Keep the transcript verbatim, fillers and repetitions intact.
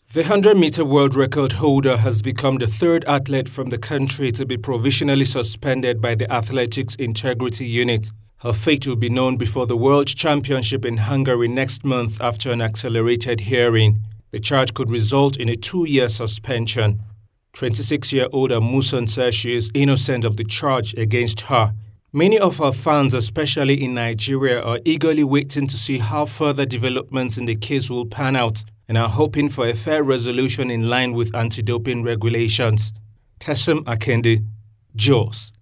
The one hundred meter world record holder has become the third athlete from the country to be provisionally suspended by the Athletics Integrity Unit. Her fate will be known before the World Championship in Hungary next month after an accelerated hearing. The charge could result in a two-year suspension. twenty-six-year-old Amusan says she is innocent of the charge against her. Many of her fans, especially in Nigeria, are eagerly waiting to see how further developments in the case will pan out and are hoping for a fair resolution in line with anti-doping regulations. Tessim Akende, Jos.